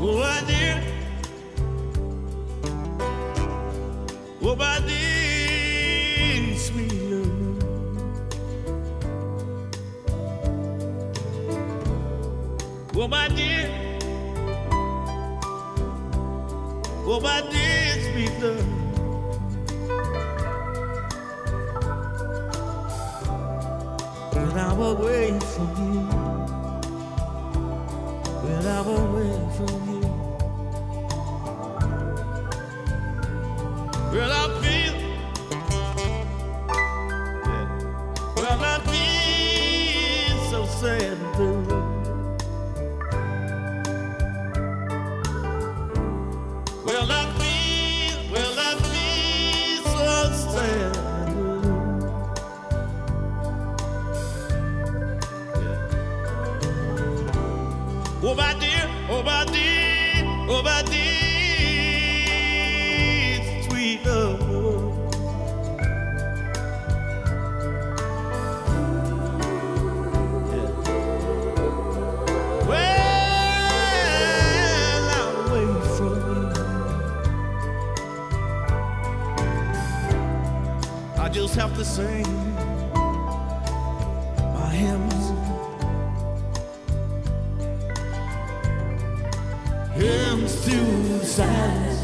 Oh, I did. Oh, my dear, sweet love. Oh, my dear. Oh, my dear, sweet love. When I'm away from you, when I'm away from you, well, I feel, well, I feel so sad and blue. Well, I feel so sad and blue. Oh, my dear, oh, my dear, oh, my dear, sweet love. Yeah. Well, I'm away from you. I just have to sing my hymns. Hymns to the silence.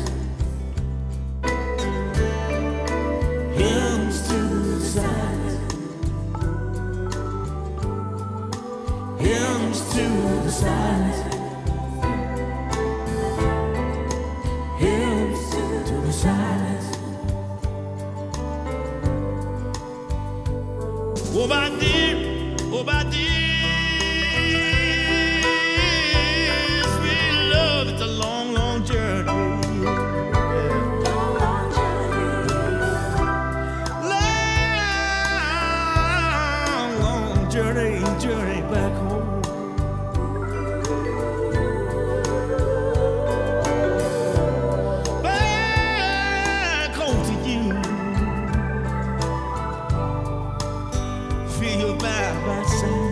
Hymns to the silence. Hymns to the silence. Hymns to the silence. Oh, my dear, oh, my dear. It's a long, long journey. Long, long journey. Long, long journey, journey back home. Back home to you. Feel by my side.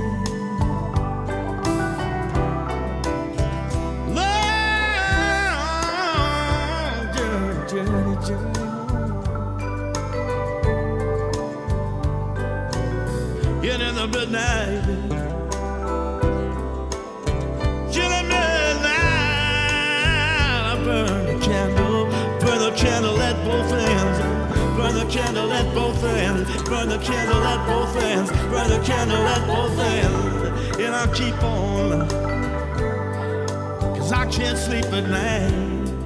Journey, journey home. In the midnight, chilly midnight, I burn the candle at both ends, burn the candle at both ends, burn the candle at both ends, burn the candle at both ends, and I keep on, 'cause I can't sleep at night.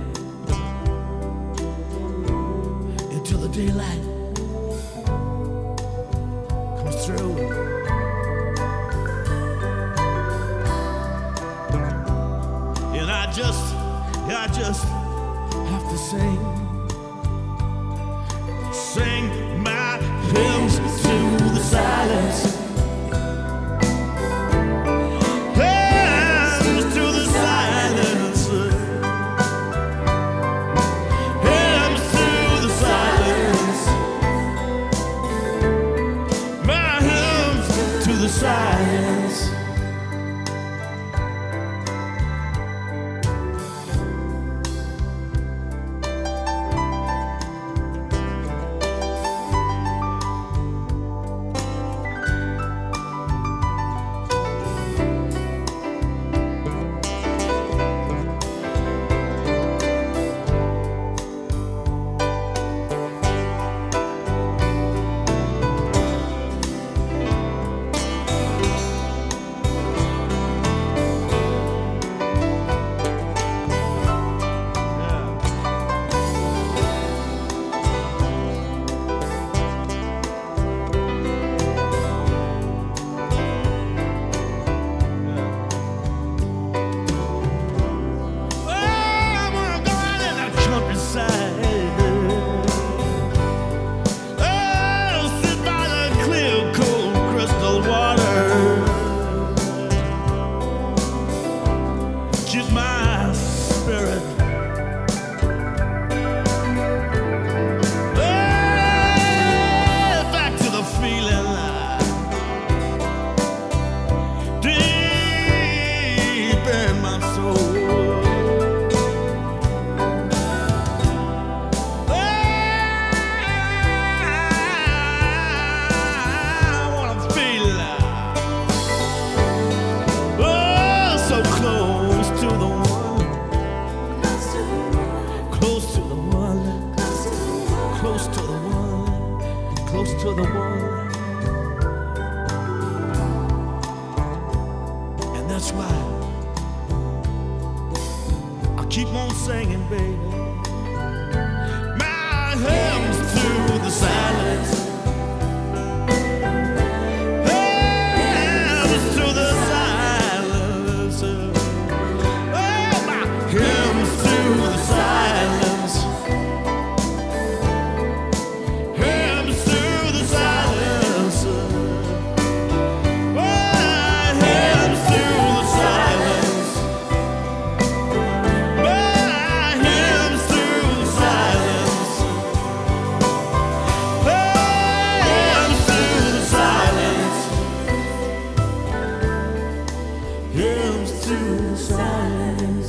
Daylight comes through, and I just have to sing my hymns to the silence. Hymns to the silence. Hymns to the silence. The silence. that's why I keep on singing, baby. My hymns to the silence. Hymns to the silence. Oh, my hymns to the silence. Hymns to the silence. Hymns to the silence.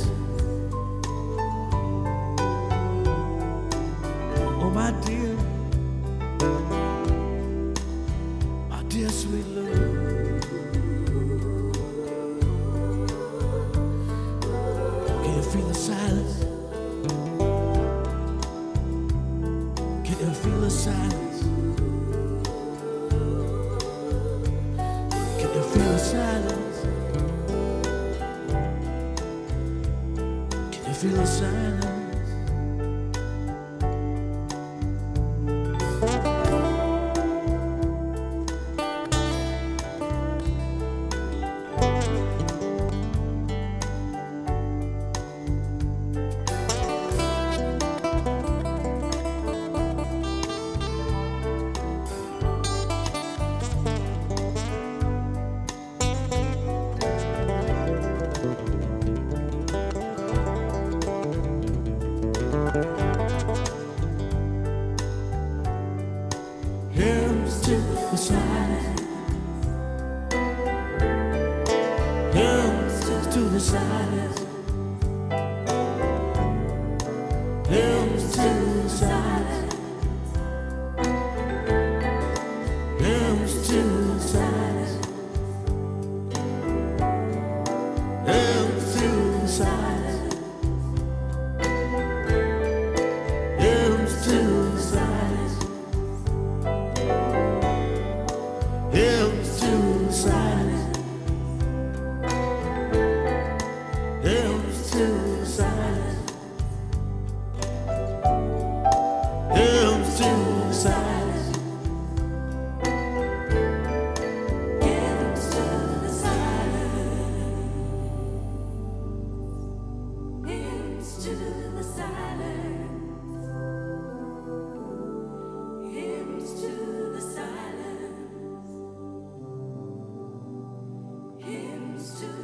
Oh, my dear sweet love. Can you feel the silence? Can you feel the silence? Can you feel the silence? Can you feel the silence? Hymns to the silence. Hymns to the silence. Hymns to the silence. Hymns to the silence. Hymns to the silence. Hymns to the silence. Hymns to the silence. Hymns to the silence. Hymns to the silence. Hymns to the silence. Hymns to the silence. Hymns to the silence. Hymns to